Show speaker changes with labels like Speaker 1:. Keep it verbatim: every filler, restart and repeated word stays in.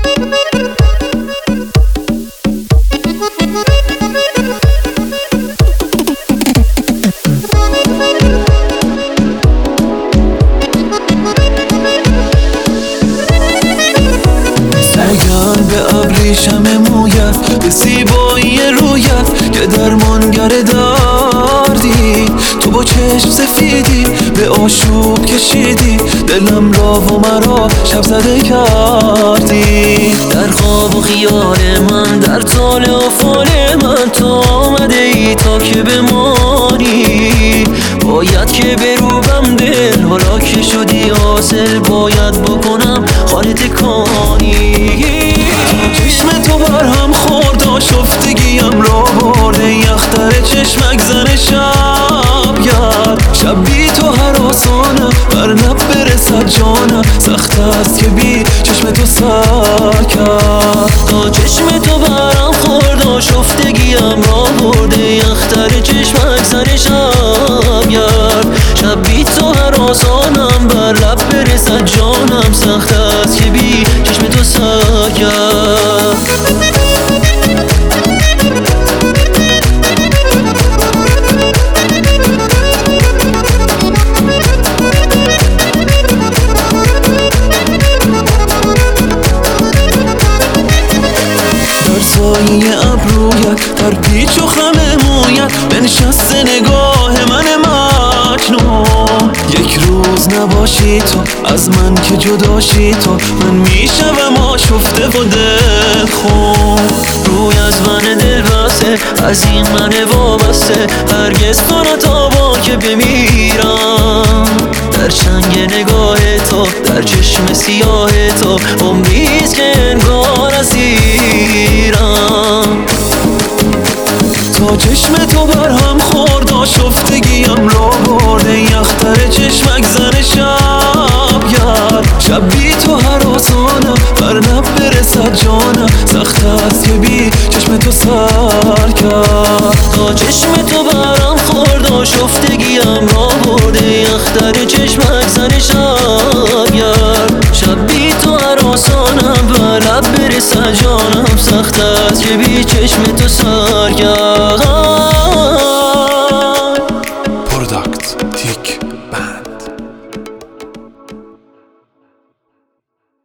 Speaker 1: به ابریشم مویت، به زیبایی رویت که درمانگر دردی. تو با چشم سفیدی به آشوب کشیدی دلم را و مرا شب زده کردی.
Speaker 2: در خواب و خیال من، در طال افال من تو آمده ای تا که بمانی. باید که بروبم دل، حالا که شدی حاصل باید بکنم خانه تکانی.
Speaker 1: چشم تو بر هم خورد آشفتگیم را برده، یختر چشمک زن شب گرد. شب بی تو هراسانم بر لب برسد جانم، سخت است که بی چشم تو سر کرد.
Speaker 2: تا چشم تو برم خورد آشفتگیم را برده، یختر چشمک زن شب گرد. شب بی تو هراسانم بر لب برسد جانم، سخت است که بی چشم تو سر کرد.
Speaker 1: سایه ابرویت، در پیچ و خم مویت بنشست نگاه من مجنون. یک روز نباشی تو از من که جداشی تو، من میشوم آشفته و دل خون.
Speaker 2: روی از من دل بسته، از این من وابسته، هرگز تو نتابا که بمیرم. در چنگ نگاه تو، در چشم سیاه تو، عمریست که انگار اسیرم.
Speaker 1: تا چشم تو بر هم خورد آشفتگیم را برده، یختر چشمک زن شب گرد. شب بی تو هراسانم بر لب برسد جانم، سخت است که بی چشم تو سر کرد.
Speaker 2: تا چشم تو برم خورد آشفتگیم را برده، یختر چشمک زن شب گرد. شب بی تو هراسانم بر لب برسد جانم، سخت است که بی چشم تو سر کرد.